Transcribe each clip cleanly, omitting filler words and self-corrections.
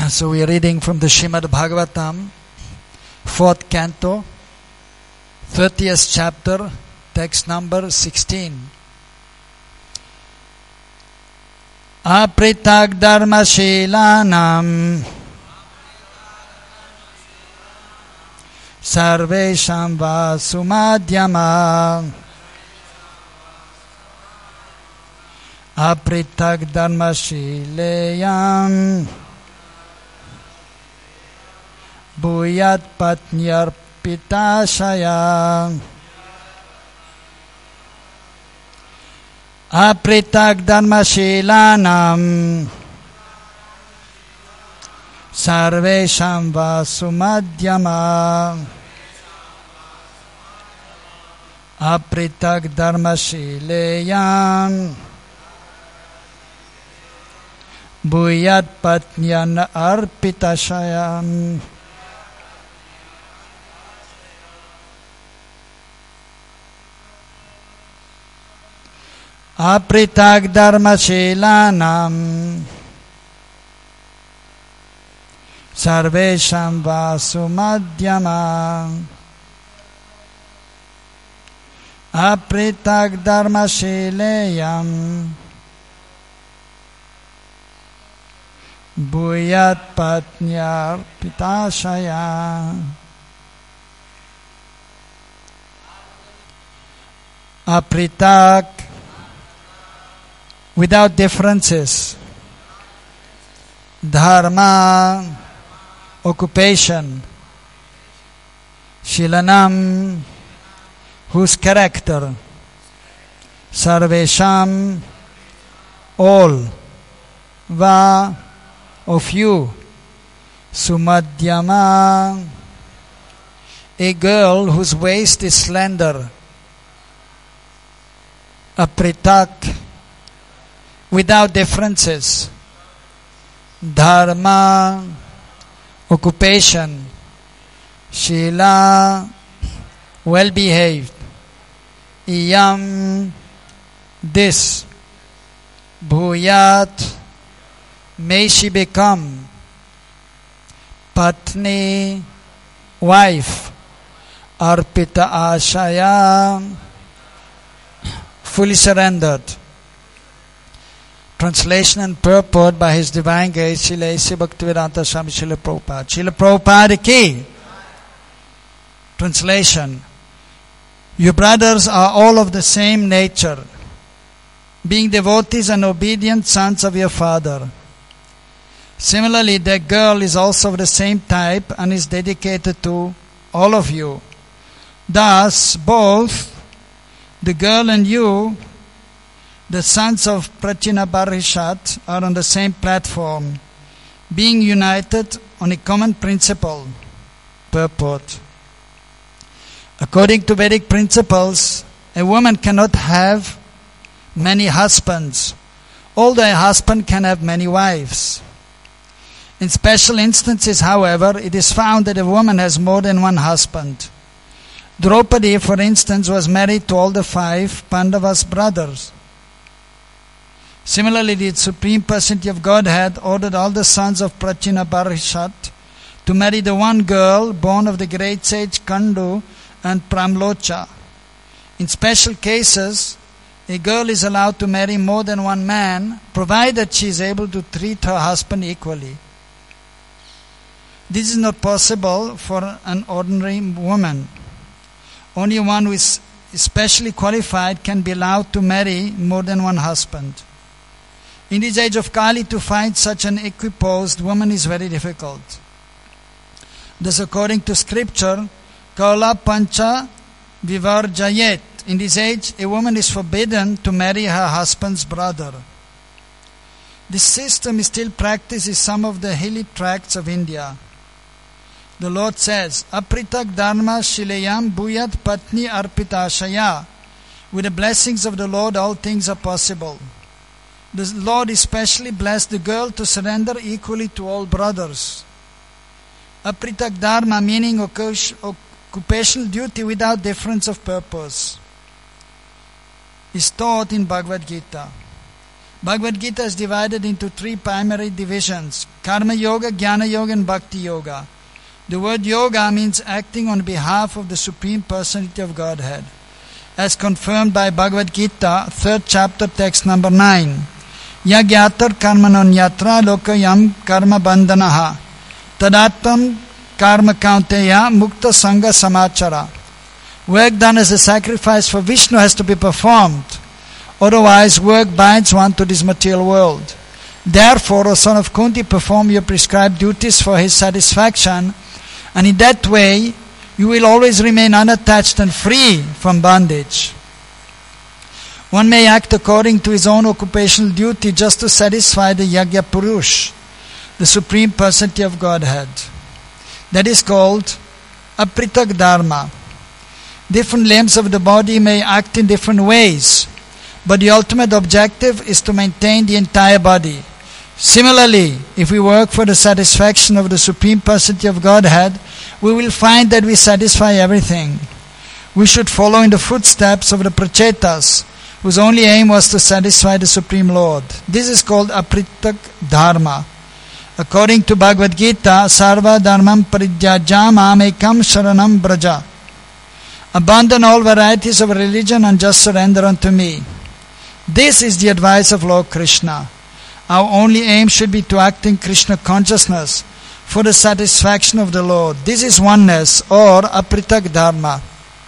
So we are reading from the Srimad Bhagavatam, 4th canto, 30th chapter, text number 16. Apritag dharma shilanam sarvesham vasumadhyama apritag dharma shileyam Bhuyat patnyar pitashaya Apritag dharma shilanam Sarvesham vasumadhyama Apritag dharma shileyam Bhuyat patnyan arpitashayam. Apritag dharma shilanam Sarvesham vasumadhyama Apritag dharma shileyam Bhuyat patnyar pitashaya. Apritag, without differences. Dharma, occupation. Shilanam, whose character. Sarvesham, all. Va, of you. Sumadhyama, a girl whose waist is slender. Apritak, without differences. Dharma, occupation. Shila, well behaved. Iyam, this. Bhuyat, may she become. Patni, wife. Arpita ashaya, fully surrendered. Translation and purport by His Divine Grace Srila A.C. Bhaktivedanta Swami Srila Prabhupada. Srila Prabhupada ki. Translation. You brothers are all of the same nature, being devotees and obedient sons of your father. Similarly, that girl is also of the same type and is dedicated to all of you. Thus, both the girl and you, the sons of Prachina Barishat, are on the same platform, being united on a common principle. Purport. According to Vedic principles, a woman cannot have many husbands, although a husband can have many wives. In special instances, however, it is found that a woman has more than one husband. Draupadi, for instance, was married to all the 5 Pandavas' brothers. Similarly, the Supreme Personality of Godhead ordered all the sons of Prachina Barishat to marry the one girl born of the great sage Kandu and Pramlocha. In special cases, a girl is allowed to marry more than one man, provided she is able to treat her husband equally. This is not possible for an ordinary woman. Only one who is especially qualified can be allowed to marry more than one husband. In this age of Kali, to find such an equiposed woman is very difficult. Thus, according to scripture, Kala Pancha Vivarjayet. In this age, a woman is forbidden to marry her husband's brother. This system is still practiced in some of the hilly tracts of India. The Lord says, Apritak dharma shileyam bhuyat patni arpitashaya. With the blessings of the Lord, all things are possible. The Lord especially blessed the girl to surrender equally to all brothers. Apritak dharma, meaning occupational duty without difference of purpose, is taught in Bhagavad Gita. Bhagavad Gita is divided into 3 primary divisions: Karma Yoga, Jnana Yoga and Bhakti Yoga. The word yoga means acting on behalf of the Supreme Personality of Godhead, as confirmed by Bhagavad Gita, 3rd chapter, text number 9. Yagyatar karmanonyatra lokayam karma bandhanaha tadatvam karma kaunteya mukta sangha samachara. Work done as a sacrifice for Vishnu has to be performed. Otherwise, work binds one to this material world. Therefore, O son of Kunti, perform your prescribed duties for his satisfaction, and in that way, you will always remain unattached and free from bondage. One may act according to his own occupational duty just to satisfy the Yagya Purush, the Supreme Personality of Godhead. That is called Apritak Dharma. Different limbs of the body may act in different ways, but the ultimate objective is to maintain the entire body. Similarly, if we work for the satisfaction of the Supreme Personality of Godhead, we will find that we satisfy everything. We should follow in the footsteps of the Prachetas, whose only aim was to satisfy the Supreme Lord. This is called Apritak Dharma. According to Bhagavad Gita, Sarva Dharmam Parijyajya Mamekam Sharanam Braja. Abandon all varieties of religion and just surrender unto me. This is the advice of Lord Krishna. Our only aim should be to act in Krishna consciousness for the satisfaction of the Lord. This is oneness or Apritak Dharma.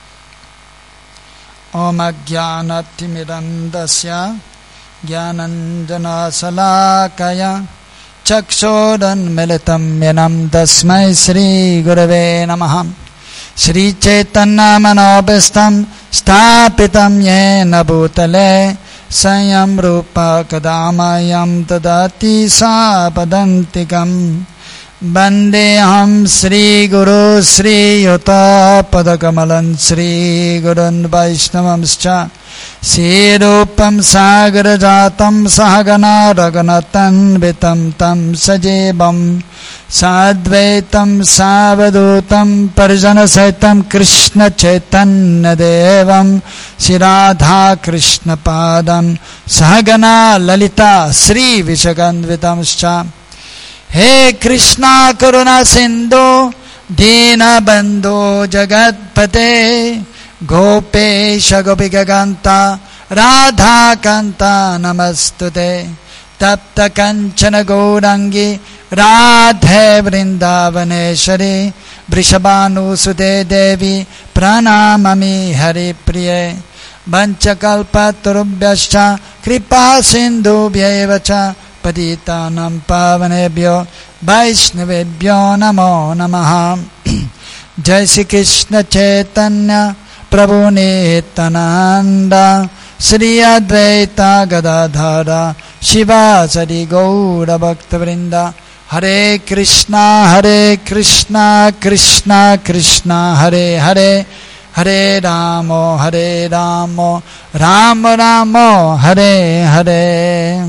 Om Ajnanatimidandasya Jnananjana Salakaya Chakshodan Militam Yanam Tasmai Sri Gurave Namaha. Sri Chaitanya Manobhistam Stapitam Yena Bhutale Sayam Rupa Kadamayam Tadati Sapadantikam Bandeham Sri Guru Sri Yuta Padakamalan Sri Gurun Vaishnavamscha Sri Rupam Sagarajatam Sahagana Raganatan Vitam Tam Sajebam Sadvaitam Savadutam Parijana Saitam Krishna Chaitanya Devam Sri Radha Krishna Padam Sahagana Lalita Sri Vishagandvitamscha. He Krishna Karuna Sindhu Dina Bandhu Jagatpate Gopesha Gopikaganta Radha Kanta Namastute Tapta Kanchana Gaurangi Radhe Vrindavaneshwari Vrishabhanu Sute Devi Pranamami Hari Priye Vanchakalpa Turubhyascha Kripa Sindhu Bhyevacha Patitanam Pavanebhyo Vaishnavebhyo Namo Namaha. Jai Shri Krishna Chaitanya Prabhu Nityananda Sri Advaita Gadadhara Shiva Sari Gaura Bhakta Vrinda. Hare Krishna Krishna Krishna Hare Hare Hare Ramo Ramo Ramo Hare Hare.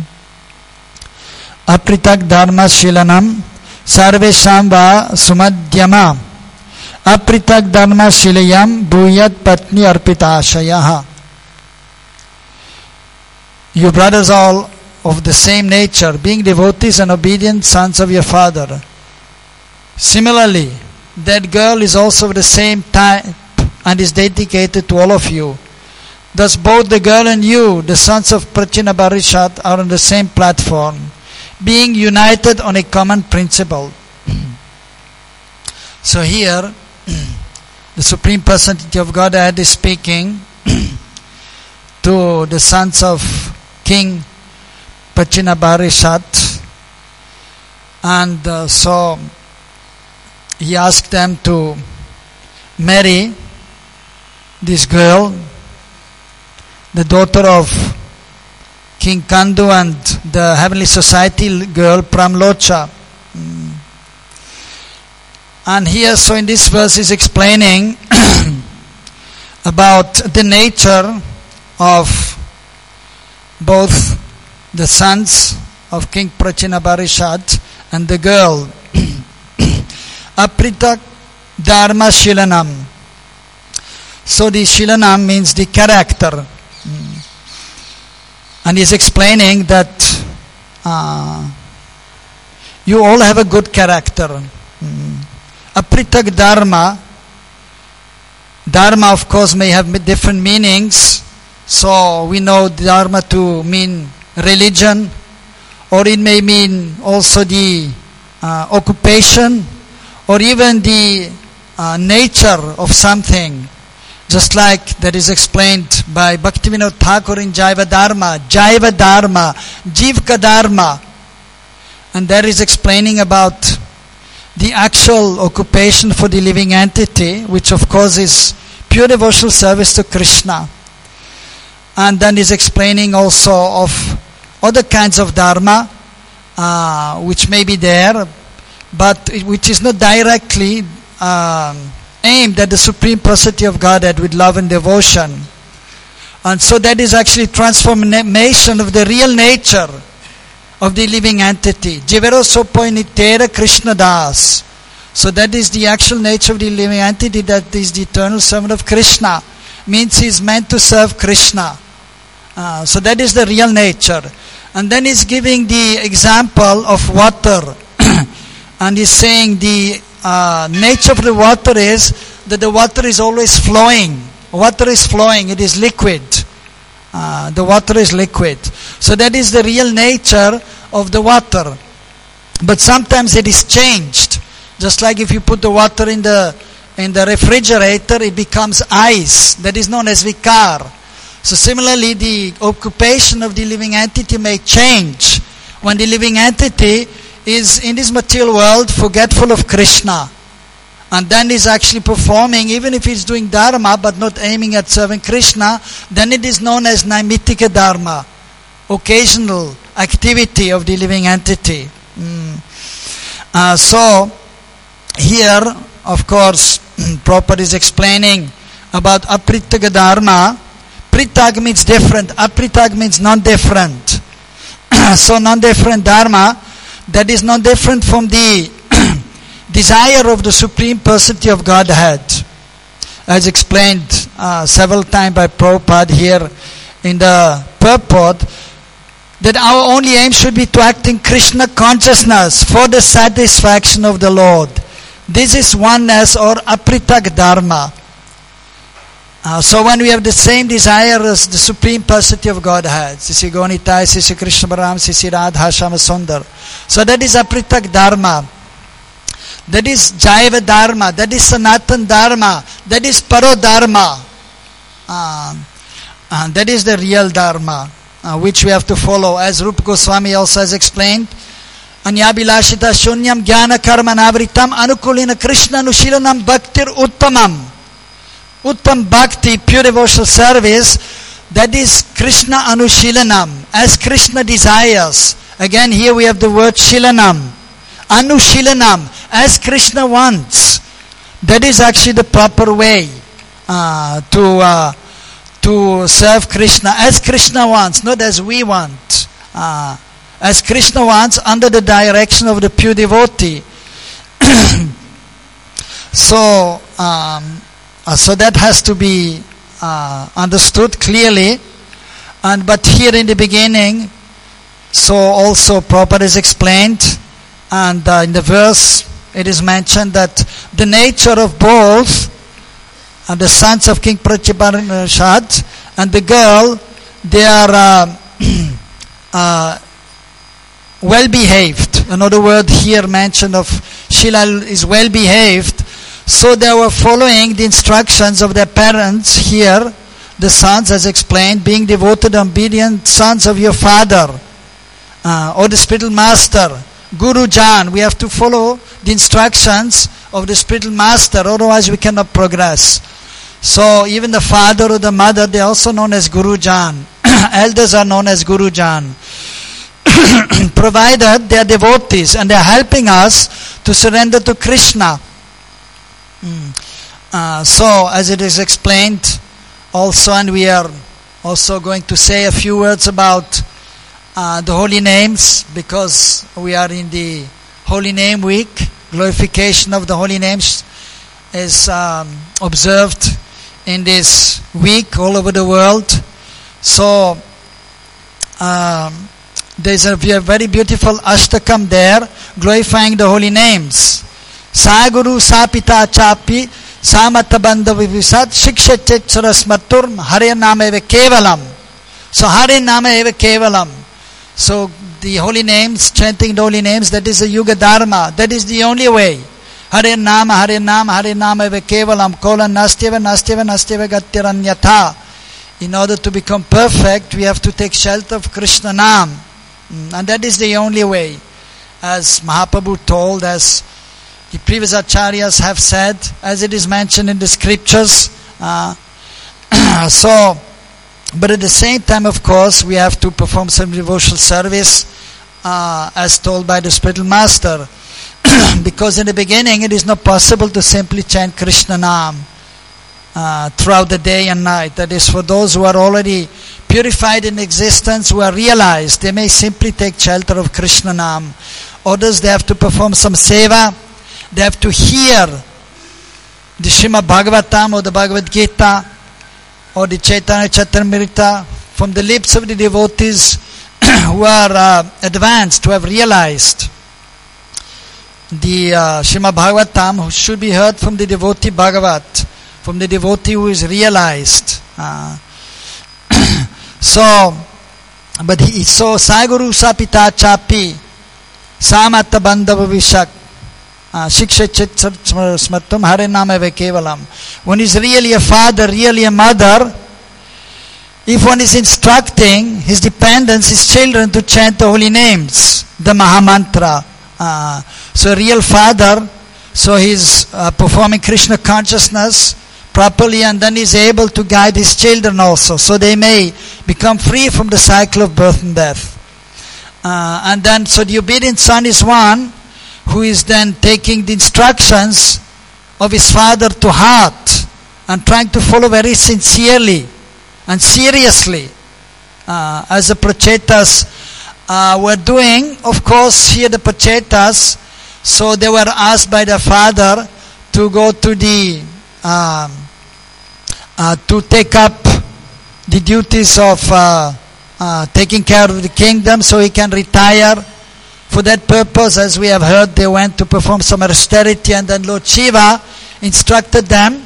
Apritak Dharma Shilanam Sarvesham Va Sumadhyama Apritak Dharma Shilayam Bhuyat Patni Arpitashayaha. You brothers all of the same nature, being devotees and obedient sons of your father. Similarly, that girl is also of the same type and is dedicated to all of you. Thus both the girl and you, the sons of Prachina Barishat, are on the same platform, being united on a common principle. So here, the Supreme Personality of Godhead is speaking to the sons of King Prachina Barishat, and so he asked them to marry this girl, the daughter of King Kandu and the Heavenly Society girl Pramlocha. And here, so in this verse is explaining about the nature of both the sons of King Prachina Barishat and the girl. Apritak Dharma Shilanam. So the Shilanam means the character. And he's explaining that you all have a good character. Apritag Dharma. Dharma, of course, may have different meanings. So we know Dharma to mean religion, or it may mean also the occupation, or even the nature of something. Just like that is explained by Bhaktivinoda Thakur in Jaiva Dharma, Jivka Dharma. And that is explaining about the actual occupation for the living entity, which of course is pure devotional service to Krishna. And then is explaining also of other kinds of dharma, which may be there, but which is not directly aimed at the Supreme Personality of Godhead with love and devotion. And so that is actually transformation of the real nature of the living entity. Jivero sopoi nitera Krishna das. So that is the actual nature of the living entity, that is the eternal servant of Krishna. Means he is meant to serve Krishna. So that is the real nature. And then he's giving the example of water. And he's saying the nature of the water is that the water is always flowing. Water is flowing, it is liquid. The water is liquid. So that is the real nature of the water. But sometimes it is changed. Just like if you put the water in the refrigerator, it becomes ice. That is known as vikar. So similarly, the occupation of the living entity may change when the living entity is in this material world forgetful of Krishna. And then is actually performing, even if he's doing dharma but not aiming at serving Krishna, then it is known as naimittika dharma, occasional activity of the living entity. So here, of course, Prabhupada is explaining about apritaga dharma. Pritag means different, apritag means non-different. So non-different dharma, that is non-different from the desire of the Supreme Personality of Godhead. As explained several times by Prabhupada here in the purport, that our only aim should be to act in Krishna consciousness for the satisfaction of the Lord. This is oneness or apritag dharma. So when we have the same desire as the Supreme Personality of Godhead, Sisi Gonitai, Sisi Krishna Balaram, Sisi Radha Shama Sundar. So that is apritag dharma. That is Jaiva Dharma, that is Sanatan Dharma, that is Paro Dharma. That is the real Dharma, which we have to follow. As Rupa Goswami also has explained, Anyabilashita Shunyam Jnana Karma Navritam Anukulina Krishna Nushilanam Bhaktir Uttamam. Uttam Bhakti, pure devotional service, that is Krishna Anushilanam, as Krishna desires. Again, here we have the word Shilanam. Anushilanam, as Krishna wants. That is actually the proper way to serve Krishna, as Krishna wants, not as we want. As Krishna wants, under the direction of the pure devotee. So that has to be understood clearly. But here in the beginning, so also Prabhupada is explained, and in the verse it is mentioned that the nature of both the sons of King Prachiparashad and the girl, they are well behaved. Another word here mentioned of Shila is well behaved. So they were following the instructions of their parents here, the sons, as explained, being devoted, obedient sons of your father, or the spiritual master, Guru Jan. We have to follow the instructions of the spiritual master, otherwise we cannot progress. So even the father or the mother, they are also known as Guru Jan. Elders are known as Guru Jan. Provided they are devotees and they are helping us to surrender to Krishna. So as it is explained also, and we are also going to say a few words about the holy names, because we are in the Holy Name Week. Glorification of the holy names is observed in this week all over the world. So there's a very beautiful ashtakam there, glorifying the holy names. Sa Guru, Sa Pita Chapi, Sa Matabandha Vivisat, Shiksha Chechara Smatur, Hare Nama Eva Kevalam. So Hare Nama Eva Kevalam. So the holy names, chanting the holy names, that is the Yuga Dharma. That is the only way. Hare Nama, Hare Nama, Hare Nama Eva Kevalam, Kola Nastyeva, Nastyeva, Nastyeva Gatyaranyatha. In order to become perfect, we have to take shelter of Krishna Nam. And that is the only way. As Mahaprabhu told, as the previous acharyas have said, as it is mentioned in the scriptures. But at the same time, of course, we have to perform some devotional service, as told by the spiritual master. Because in the beginning, it is not possible to simply chant Krishna Nam throughout the day and night. That is, for those who are already purified in existence, who are realized, they may simply take shelter of Krishna Nam. Others, they have to perform some seva. They have to hear the Srimad Bhagavatam or the Bhagavad Gita or the Chaitanya Charitamrita from the lips of the devotees who are advanced, who have realized. The Srimad Bhagavatam should be heard from the devotee Bhagavat, from the devotee who is realized. So Sa Guru, Sa Pita Chapi, Sa Matabandha Vishak, Shiksha Chechara Smatum, Hare Nama Eva Kevalam. One is really a father, really a mother. If one is instructing his dependents, his children, to chant the holy names, the Mahamantra. So a real father, so he's performing Krishna consciousness properly, and then he's able to guide his children also, so they may become free from the cycle of birth and death. And then, so the obedient son is one who is then taking the instructions of his father to heart and trying to follow very sincerely and seriously, as the Prachetas were doing. Of course, here the Prachetas, so they were asked by their father to go to the to take up the duties of taking care of the kingdom, so he can retire. For that purpose, as we have heard, they went to perform some austerity, and then Lord Shiva instructed them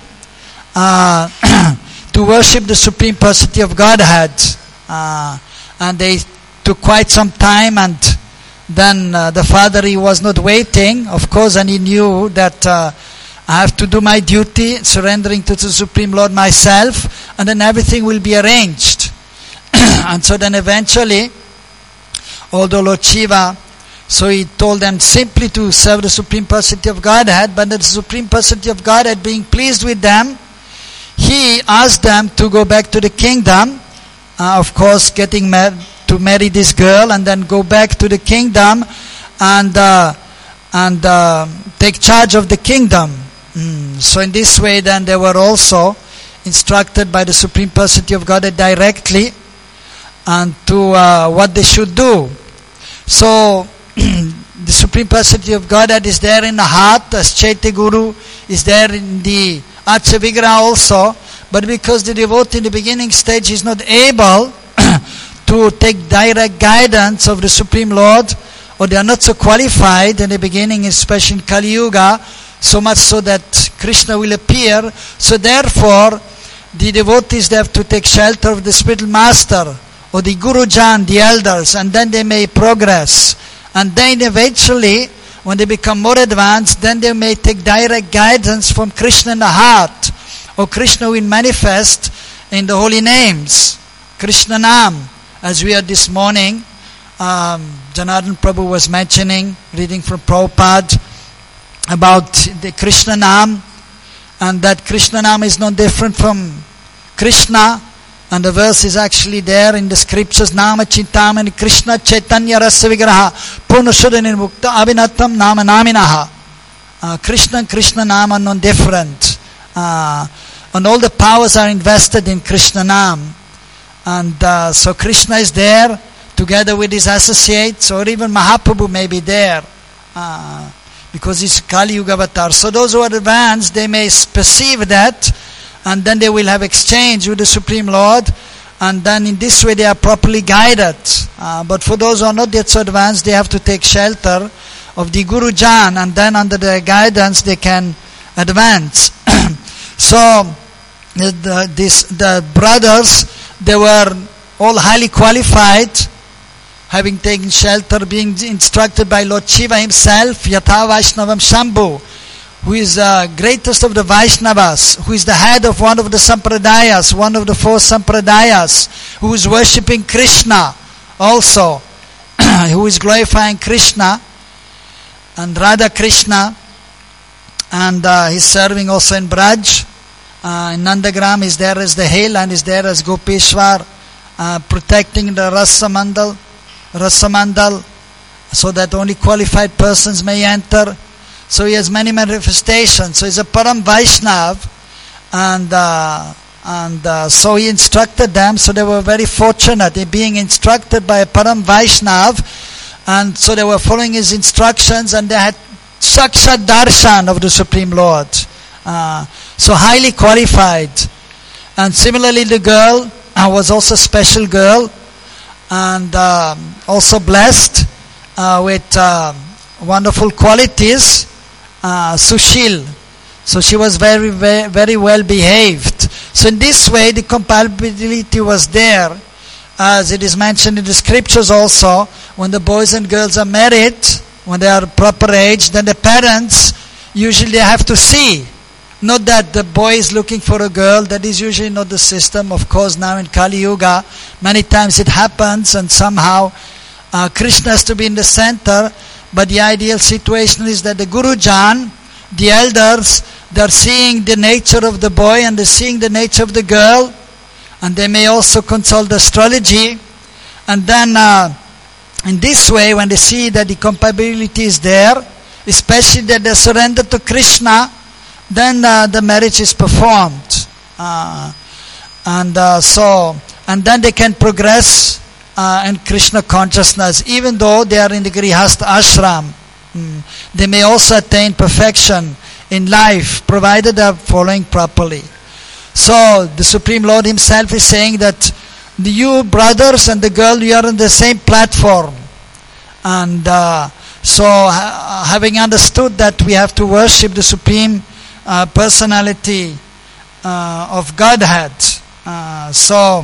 to worship the Supreme Personality of Godhead. And they took quite some time, and then the father, he was not waiting, of course, and he knew that I have to do my duty, surrendering to the Supreme Lord myself, and then everything will be arranged. And so then eventually, although Lord Shiva, so he told them simply to serve the Supreme Personality of Godhead, but the Supreme Personality of Godhead, being pleased with them, he asked them to go back to the kingdom, of course getting married, to marry this girl, and then go back to the kingdom and take charge of the kingdom. So in this way, then they were also instructed by the Supreme Personality of Godhead directly and to what they should do. So the Supreme Personality of Godhead is there in the heart, as Chaitya Guru is there in the Archa Vigraha also, but because the devotee in the beginning stage is not able to take direct guidance of the Supreme Lord, or they are not so qualified in the beginning, especially in Kali Yuga, so much so that Krishna will appear. So therefore, the devotees, they have to take shelter of the spiritual master or the Guru Jan, the elders, and then they may progress. And then eventually, when they become more advanced, then they may take direct guidance from Krishna in the heart, or Krishna will manifest in the holy names, Krishna Nam. As we heard this morning, Janardhan Prabhu was mentioning, reading from Prabhupada, about the Krishna Nam, and that Krishna Nam is no different from Krishna, and the verse is actually there in the scriptures, Nama Chintamani Krishna Chaitanya Rasa Vigraha Purnashuddha Nirmukta Abhinatam Nama Naminaha. Krishna and Krishna Nam are no different, and all the powers are invested in Krishna Nam. And so Krishna is there together with his associates, or even Mahaprabhu may be there, because he's Kali Yuga Avatar. So those who are advanced, they may perceive that, and then they will have exchange with the Supreme Lord, and then in this way they are properly guided. But for those who are not yet so advanced, they have to take shelter of the Guru Jan, and then under their guidance they can advance. So the brothers, they were all highly qualified, having taken shelter, being instructed by Lord Shiva himself, Yatha Vaishnavam Shambhu, who is the greatest of the Vaishnavas, who is the head of one of the Sampradayas, one of the 4 Sampradayas, who is worshipping Krishna also, who is glorifying Krishna and Radha Krishna, and he's serving also in Braj. In Nandagram is there as the hill and is there as Gopeshwar, protecting the Rasamandal, so that only qualified persons may enter. So he has many manifestations. So he's a Param Vaishnav, and so he instructed them. So they were very fortunate in being instructed by a Param Vaishnav, and so they were following his instructions, and they had Sakshat Darshan of the Supreme Lord. So highly qualified. And similarly the girl was also a special girl, and also blessed with wonderful qualities, Sushil. So she was very, very, very well behaved. So in this way the compatibility was there, as it is mentioned in the scriptures also. When the boys and girls are married, when they are proper age, then the parents usually have to see. Not that the boy is looking for a girl, that is usually not the system. Of course, now in Kali Yuga, many times it happens, and somehow Krishna has to be in the center. But the ideal situation is that the Guru Jan, the elders, they are seeing the nature of the boy and they are seeing the nature of the girl, and they may also consult astrology. And then in this way, when they see that the compatibility is there, especially that they surrender to Krishna, then the marriage is performed, and then they can progress in Krishna consciousness, even though they are in the Grihastha ashram. They may also attain perfection in life, provided they are following properly. So the Supreme Lord himself is saying that you brothers and the girl, you are on the same platform, and so having understood that we have to worship the Supreme personality of Godhead, so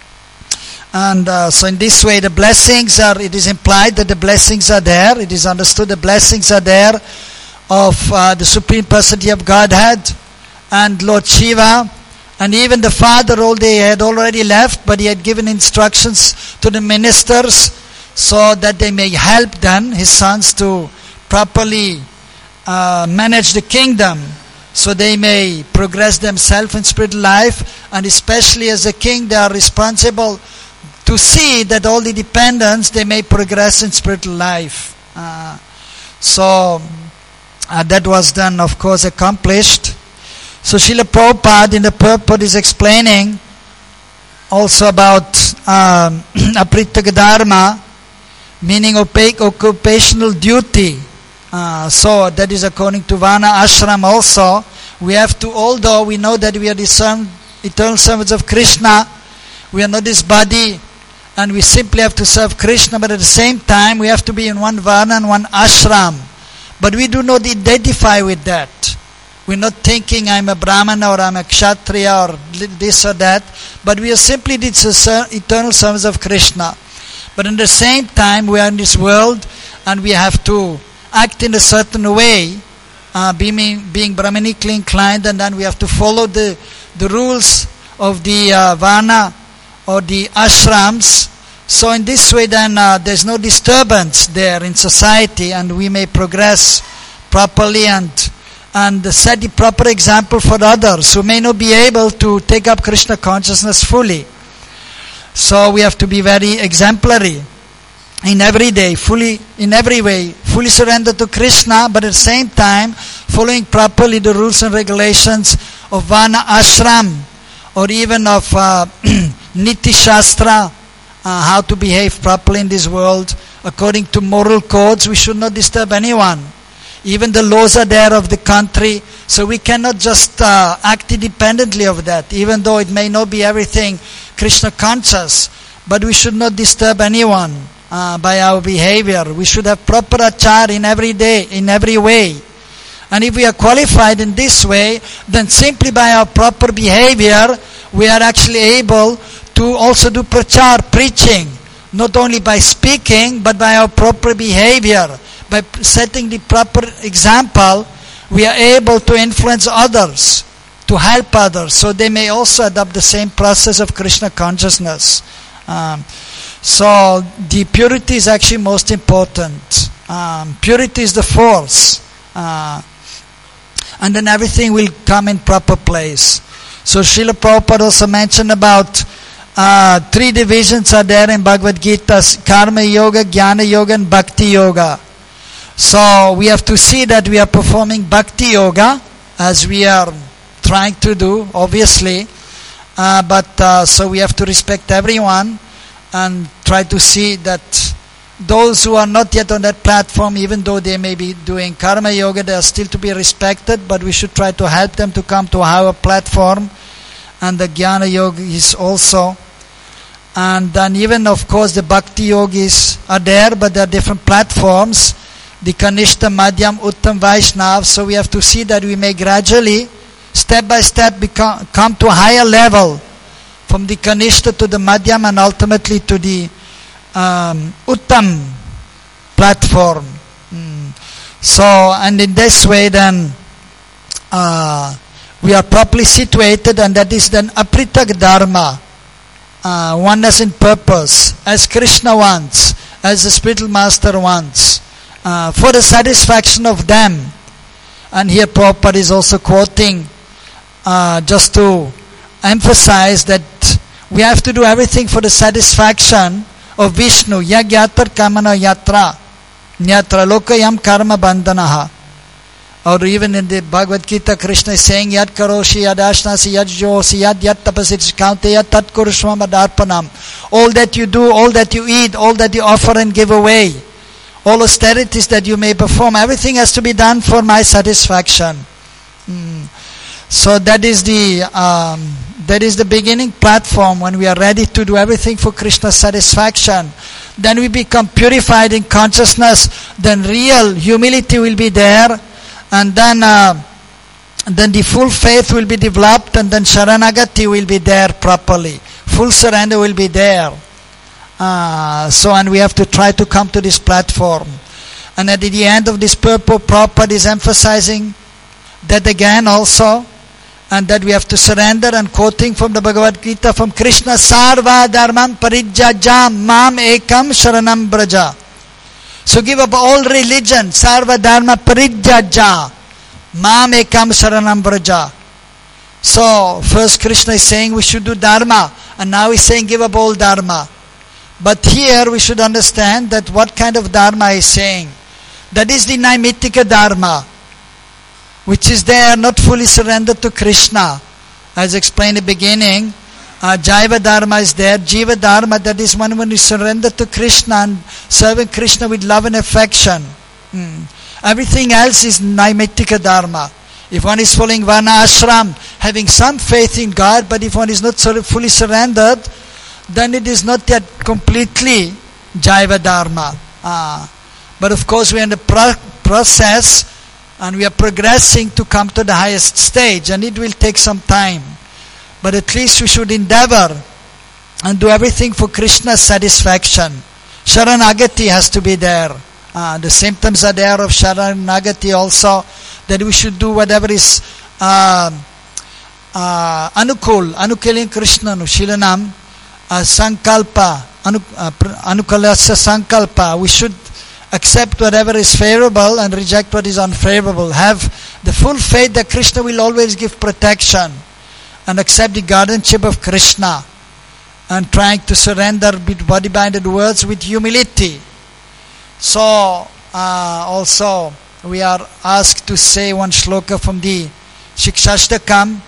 in this way the blessings are, it is implied that the blessings are there, it is understood the blessings are there of the Supreme Personality of Godhead and Lord Shiva, and even the Father, all they had already left, but he had given instructions to the ministers so that they may help then his sons to properly manage the kingdom, so they may progress themselves in spiritual life, and especially as a king they are responsible to see that all the dependents, they may progress in spiritual life. That was then of course accomplished. So Srila Prabhupada in the purport is explaining also about Aprityaga Dharma, meaning occupational duty. So that is according to Vana ashram also. We have to, although we know that we are the eternal servants of Krishna, we are not this body, and we simply have to serve Krishna, but at the same time we have to be in one Vana and one ashram. But we do not identify with that. We're not thinking I'm a Brahmana or I'm a Kshatriya or this or that, but we are simply the eternal servants of Krishna. But at the same time we are in this world and we have to act in a certain way, being Brahmanically inclined, and then we have to follow the rules of the Vana or the ashrams. So in this way then there's no disturbance there in society, and we may progress properly and set the proper example for others who may not be able to take up Krishna consciousness fully. So we have to be very exemplary in every day, in every way, fully surrender to Krishna, but at the same time following properly the rules and regulations of Vana ashram, or even of Niti Shastra, how to behave properly in this world. According to moral codes, we should not disturb anyone. Even the laws are there of the country, So we cannot just act independently of that, even though it may not be everything Krishna conscious. But we should not disturb anyone by our behavior. We should have proper achar in every day, in every way. And if we are qualified in this way, then simply by our proper behavior, we are actually able to also do prachar, preaching, not only by speaking, but by our proper behavior. By setting the proper example, we are able to influence others, to help others, so they may also adopt the same process of Krishna consciousness. So the purity is actually most important. Purity is the force. And then everything will come in proper place. So Srila Prabhupada also mentioned about 3 divisions are there in Bhagavad Gita: Karma Yoga, Jnana Yoga and Bhakti Yoga. So we have to see that we are performing Bhakti Yoga as we are trying to do, obviously. So we have to respect everyone and try to see that those who are not yet on that platform, even though they may be doing Karma Yoga, they are still to be respected, but we should try to help them to come to our platform. And the Jnana Yogis also. And then even, of course, the Bhakti Yogis are there, but there are different platforms. The Kanishta, Madhyam, Uttam, Vaishnav. So we have to see that we may gradually, step by step, come to a higher level. From the Kanishta to the Madhyam and ultimately to the Uttam platform. So, and in this way then, we are properly situated, and that is then Apritag Dharma. Oneness in purpose, as Krishna wants, as the spiritual master wants, for the satisfaction of them. And here Prabhupada is also quoting just to emphasize that we have to do everything for the satisfaction of Vishnu. Yagyatar kamana yatra nyatra lokayam karma bandhanaha. Or even in the Bhagavad Gita, Krishna is saying, Yad karoshi, yad ashnasi, yad josi, yad tapasit kaunte, yad tat kurushvam adarpanam. All that you do, all that you eat, all that you offer and give away, all austerities that you may perform, everything has to be done for my satisfaction. So that is the beginning platform. When we are ready to do everything for Krishna's satisfaction, then we become purified in consciousness, then real humility will be there. And then the full faith will be developed, and then Sharanagati will be there properly. Full surrender will be there. And we have to try to come to this platform. And at the end of this purport, Prabhupada is emphasizing that again also, and that we have to surrender, and quoting from the Bhagavad Gita from Krishna, Sarva Dharmam Parijajam Mam Ekam Sharanam Braja. So give up all religion, Sarva Dharma Parijjaja, Mam Ekam Sharanam Braja. So first Krishna is saying we should do Dharma, and now he's saying give up all Dharma. But here we should understand that what kind of Dharma he's saying. That is the Naimitika Dharma, which is there, not fully surrendered to Krishna. As explained in the beginning, Jaiva Dharma is there. Jiva Dharma, that is when you surrender to Krishna and serving Krishna with love and affection. Everything else is Naimitika Dharma. If one is following Varna Ashram, having some faith in God, but if one is not fully surrendered, then it is not yet completely Jaiva Dharma. But of course we are in the process, and we are progressing to come to the highest stage, and it will take some time. But at least we should endeavor and do everything for Krishna's satisfaction. Sharanagati has to be there. The symptoms are there of Sharanagati also, that we should do whatever is anukuling Krishna, Shilanam, sankalpa, anukalasya sankalpa. We should accept whatever is favorable and reject what is unfavorable. Have the full faith that Krishna will always give protection, and accept the guardianship of Krishna, and trying to surrender with body-minded words with humility. So also we are asked to say one shloka from the Shikshashtakam.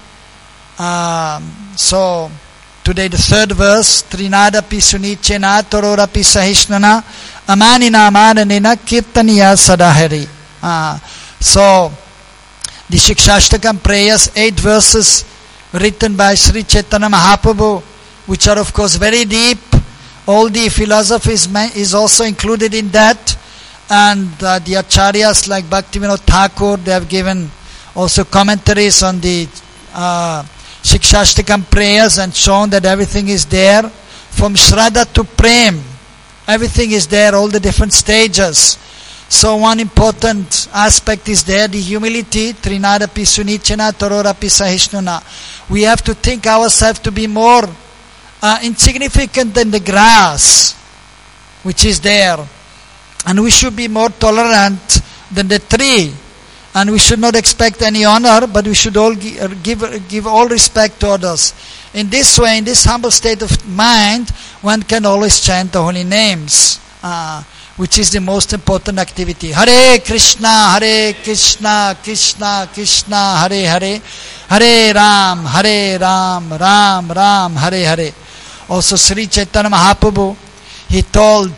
So today the third verse, Trinadapi sunichena tororapi sahishnana amanina amananina kirtaniya sadahari. So The Shikshashtakam prayers, 8 verses written by Sri Chaitanya Mahaprabhu, which are of course very deep. All the philosophy is also included in that. And the acharyas like Bhaktivinoda Thakur, they have given also commentaries on the Shikshashtakam prayers and shown that everything is there. From Shraddha to Prem, everything is there, all the different stages. So one important aspect is there, the humility, Trinadapi Sunichana Tarorapi Sahishnuna. We have to think ourselves to be more insignificant than the grass which is there. And we should be more tolerant than the tree. And we should not expect any honor, but we should all give all respect to others. In this way, in this humble state of mind, one can always chant the holy names, which is the most important activity. Hare Krishna, Krishna Krishna, Hare Hare, Hare Ram, Ram Ram, Hare Hare. Also Sri Chaitanya Mahaprabhu, he told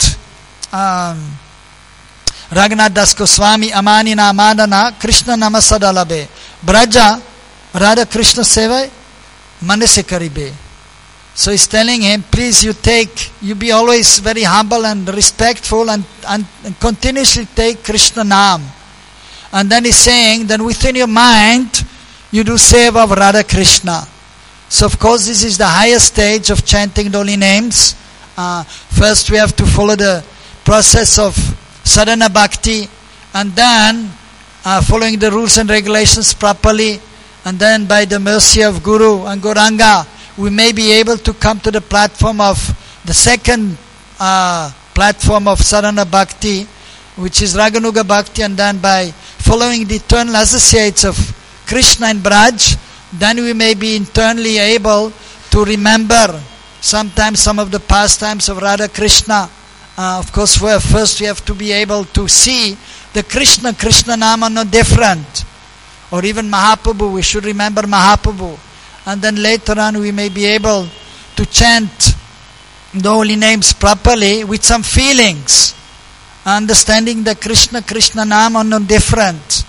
Raghunath Das Goswami, Amani na Madana, Krishna Namasadalabe, Braja, Radha Krishna Seva, Manase Karibe. So he's telling him, please you be always very humble and respectful and continuously take Krishna Nam. And then he's saying, then within your mind, you do seva of Radha Krishna. So of course this is the highest stage of chanting the holy names. First we have to follow the process of sadhana bhakti, and then following the rules and regulations properly, and then by the mercy of Guru and Gauranga, we may be able to come to the platform of the second platform of sadhana bhakti, which is Raganuga bhakti, and then by following the eternal associates of Krishna and Braj, then we may be internally able to remember sometimes some of the pastimes of Radha Krishna. Of course, first we have to be able to see the Krishna Nama not different. Or even Mahaprabhu, we should remember Mahaprabhu. And then later on we may be able to chant the holy names properly with some feelings. Understanding the Krishna Nama not different.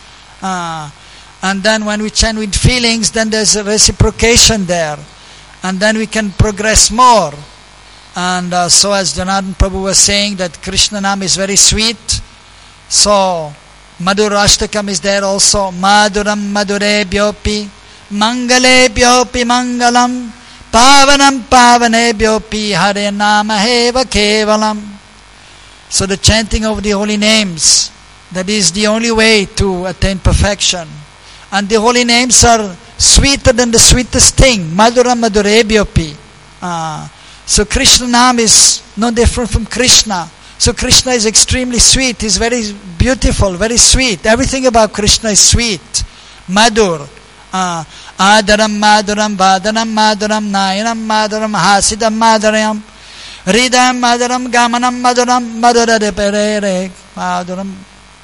And then when we chant with feelings, then there's a reciprocation there. And then we can progress more. And so as Janardhan Prabhu was saying that Krishna Nam is very sweet. So Madhurashtakam is there also. Madhuram Madhure Byopi Mangale Byopi Mangalam Pavanam Pavane Byopi Hare Nama Heva Kevalam. So the chanting of the holy names, that is the only way to attain perfection. And the holy names are sweeter than the sweetest thing. Madhuram Madhure Byopi. So Krishna Nam is no different from Krishna. So Krishna is extremely sweet. He's very beautiful, very sweet. Everything about Krishna is sweet. Madhur. Adaram Madhuram Vadanam Madhuram Nayanam Madhuram Hasidam Madhuram Ridam Madhuram Gamanam Madhuram Madhurare Madhuram.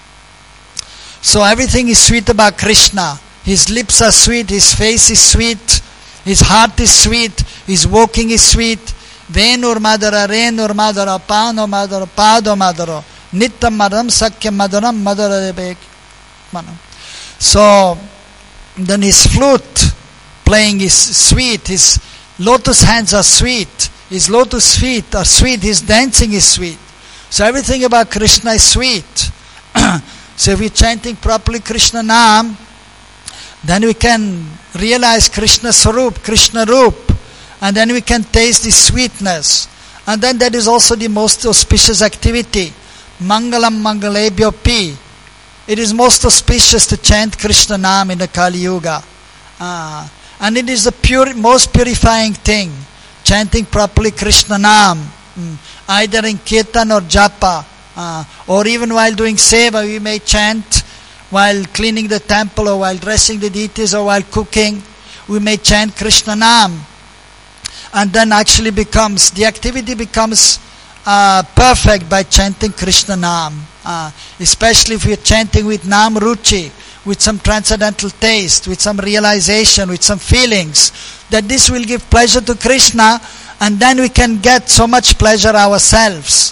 So everything is sweet about Krishna. His lips are sweet, his face is sweet, his heart is sweet, his walking is sweet. Venur Madhura, Renur Madhura, Pano Madhura, Pado Madhura, Nittam Madhuram, Sakyam Madhuram, Madhura Manam. So then his flute playing is sweet, his lotus hands are sweet, his lotus feet are sweet, his dancing is sweet. So everything about Krishna is sweet. So if we're chanting properly Krishna Nam, then we can realize Krishna Sarup, Krishna Roop, and then we can taste the sweetness. And then that is also the most auspicious activity. Mangalam Mangalebhyo Pi. It is most auspicious to chant Krishna Nam in the Kali Yuga. And it is the most purifying thing. Chanting properly Krishna Nam. Either in Kirtan or Japa. Or even while doing seva, we may chant while cleaning the temple or while dressing the deities or while cooking. We may chant Krishna Nam. And then actually the activity becomes perfect by chanting Krishna Nam. Especially if we are chanting with Nam Ruchi, with some transcendental taste, with some realization, with some feelings, that this will give pleasure to Krishna, and then we can get so much pleasure ourselves.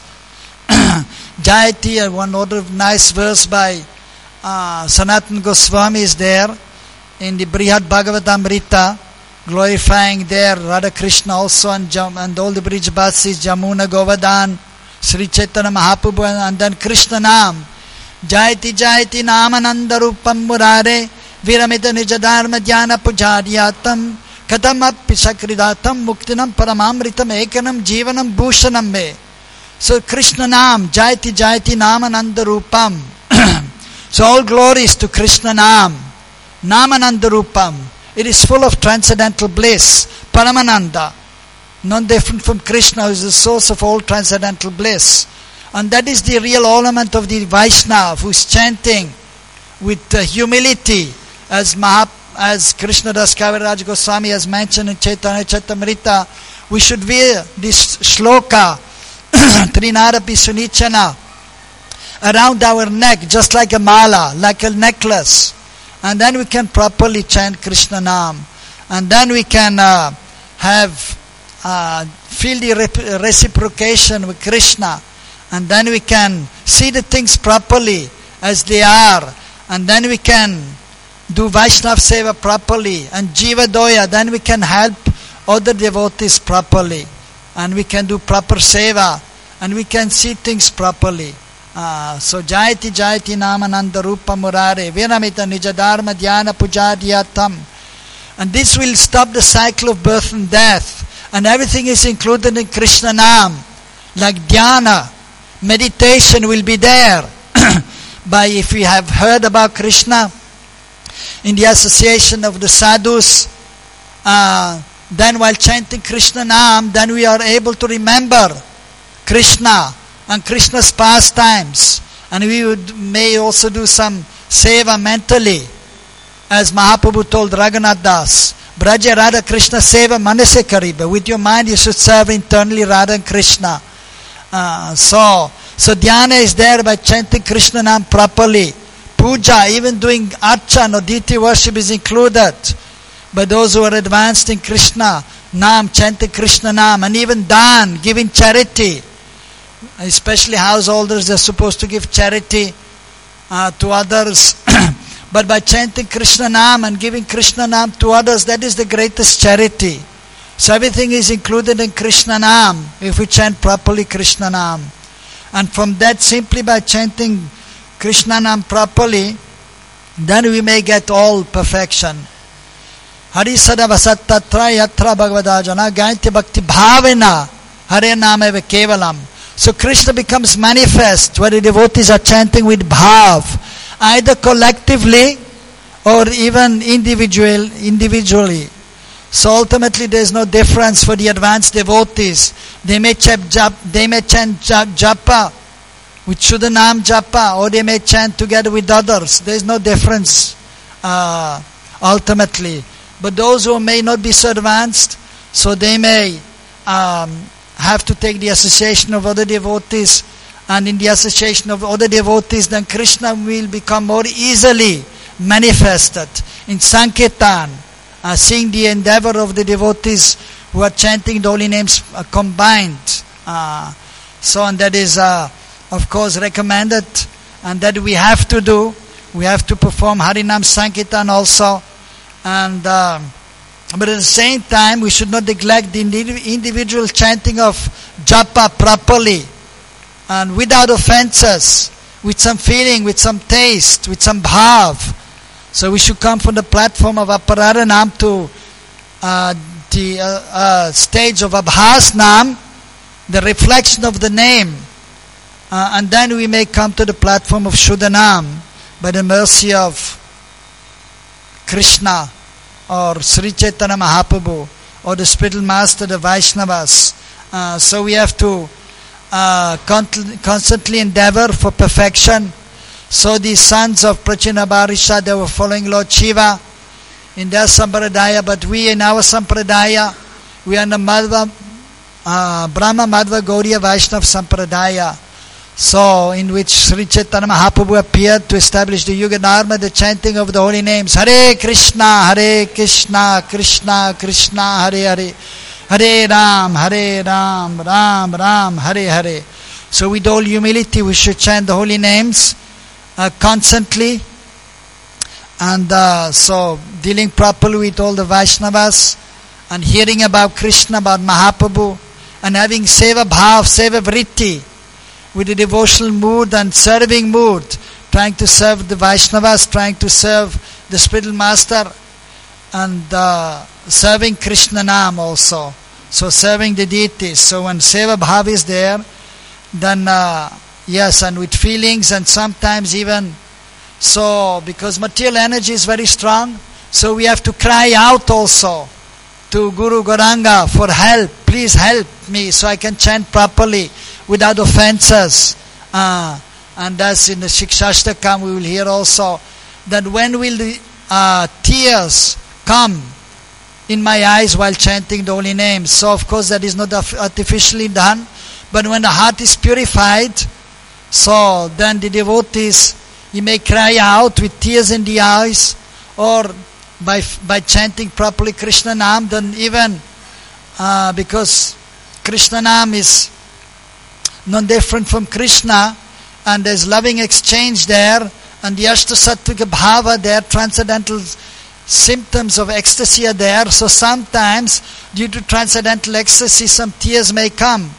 Jayati, one other nice verse by Sanatana Goswami is there. in the Brihad Bhagavatamrita, glorifying there Radha Krishna also and all the Brijbasis, Jamuna, Govardhan, Sri Chaitanya Mahaprabhu, and then Krishna Nam. Jayati Jayati Namananda Rupam Murare Viramita Nijadharma Dhyana Pujaryatam Katamapi Sakridatam Muktinam Paramamritam Ekanam Jivanam Bhushanam Me. So Krishna Nam, Jayati Jayati Namananda Rupam. So all glories to Krishna Nam, Namananda Rupam. It is full of transcendental bliss, Paramananda, non different from Krishna, who is the source of all transcendental bliss. And that is the real ornament of the Vaishnava, who is chanting with humility, as Krishna Das Kaviraj Goswami has mentioned in Chaitanya Charitamrita. We should wear this shloka, Trinarapi Sunichana, around our neck, just like a mala, like a necklace. And then we can properly chant Krishna Nam. And then we can feel the reciprocation with Krishna. And then we can see the things properly as they are. And then we can do Vaishnava Seva properly. And Jiva Doya, then we can help other devotees properly. And we can do proper Seva. And we can see things properly. So Jayati Jayati Namananda Rupa Murare Viramita Nijadharma Dhyana Pujaryatam. And this will stop the cycle of birth and death. And everything is included in Krishna Nam. Like dhyana, meditation will be there. If we have heard about Krishna in the association of the sadhus, then while chanting Krishna Nam, then we are able to remember Krishna and Krishna's pastimes. And we may also do some seva mentally, as Mahaprabhu told Raghunath Das, Braja Radha Krishna Seva Manase Kariba. With your mind you should serve internally Radha and Krishna. So dhyana is there by chanting Krishna Nam properly. Puja, even doing archan or deity worship is included by those who are advanced in Krishna Nam, chanting Krishna Nam. And even dan, giving charity. Especially householders, they are supposed to give charity to others. But by chanting Krishna Nam and giving Krishna Nam to others, that is the greatest charity. So everything is included in Krishna Nam if we chant properly Krishna Nam. And from that, simply by chanting Krishna Nam properly, then we may get all perfection. Hari sada vasat tatra yatra bhagavadajana gayanti bhakti bhavena hare nameva kevalam. So Krishna becomes manifest where the devotees are chanting with bhav, either collectively or even individually. So ultimately there is no difference for the advanced devotees. They may chant japa with Shuddhanam japa, or they may chant together with others. There is no difference ultimately. But those who may not be so advanced, so they may have to take the association of other devotees, and in the association of other devotees, then Krishna will become more easily manifested in Sankirtan, seeing the endeavor of the devotees who are chanting the holy names combined. And that is of course recommended, and that we have to do. We have to perform Harinam Sankirtan also. And but at the same time, we should not neglect the individual chanting of japa properly and without offenses, with some feeling, with some taste, with some bhav. So we should come from the platform of Apararanam to the stage of Abhasnam, the reflection of the name. And then we may come to the platform of Shuddhanam by the mercy of Krishna or Sri Chaitanya Mahaprabhu or the spiritual master, the Vaishnavas. So we have to constantly endeavor for perfection. So the sons of Prachina Barisha, they were following Lord Shiva in their sampradaya, but we in our sampradaya, we are in the Brahma Madhva Gauriya Vaishnava sampradaya. So, in which Sri Chaitanya Mahaprabhu appeared to establish the Yuga Dharma, the chanting of the holy names. Hare Krishna, Krishna Krishna, Hare Hare. Hare Ram, Ram Ram, Hare Hare. So with all humility we should chant the holy names constantly. And so dealing properly with all the Vaishnavas, and hearing about Krishna, about Mahaprabhu, and having seva bhav, seva vritti, with a devotional mood and serving mood, trying to serve the Vaishnavas, trying to serve the spiritual master, and serving Krishna Nam also. So serving the deities. So when seva bhav is there, then yes, and with feelings, and sometimes even so, because material energy is very strong, so we have to cry out also to Guru Gauranga for help. Please help me so I can chant properly without offenses. And as in the Shikshashtakam we will hear also that when will the tears come in my eyes while chanting the holy names. So of course that is not artificially done, but when the heart is purified, so then the devotees, he may cry out with tears in the eyes, or by chanting properly Krishna Nam, then even because Krishna Nam is non different from Krishna, and there's loving exchange there, and the Ashtasattvika Bhava there, transcendental symptoms of ecstasy are there. So sometimes due to transcendental ecstasy some tears may come,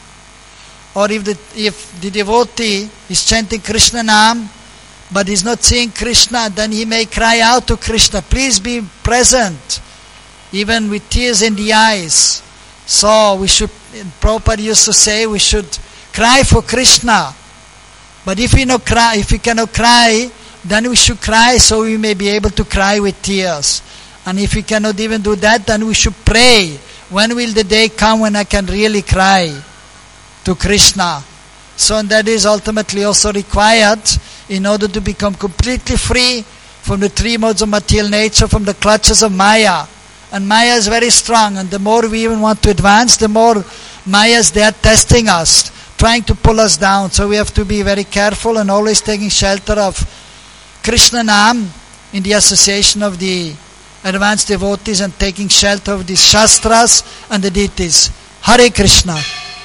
or if the devotee is chanting Krishna Nam but is not seeing Krishna, then he may cry out to Krishna, please be present, even with tears in the eyes. So we should, Prabhupada used to say, we should cry for Krishna. But if we cannot cry, then we should cry so we may be able to cry with tears. And if we cannot even do that, then we should pray. When will the day come when I can really cry to Krishna? So that is ultimately also required in order to become completely free from the three modes of material nature, from the clutches of Maya. And Maya is very strong, and the more we even want to advance, the more Maya is there testing us, trying to pull us down. So we have to be very careful and always taking shelter of Krishna Nam in the association of the advanced devotees, and taking shelter of the Shastras and the deities. Hare Krishna.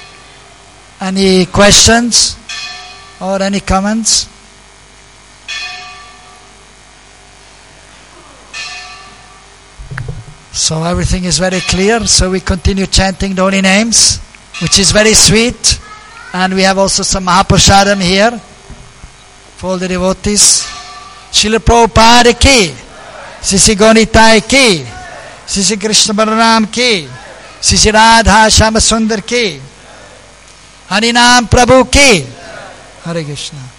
Any questions or any comments? So everything is very clear. So we continue chanting the holy names, which is very sweet. And we have also some Mahaprasadam here for all the devotees. Srila Prabhupada ki, Sisi Gaunitai ki, Sisi Krishna Balaram ki, Sisi Radha Shama Sundar ki, Harinam Prabhu ki. Hare Krishna.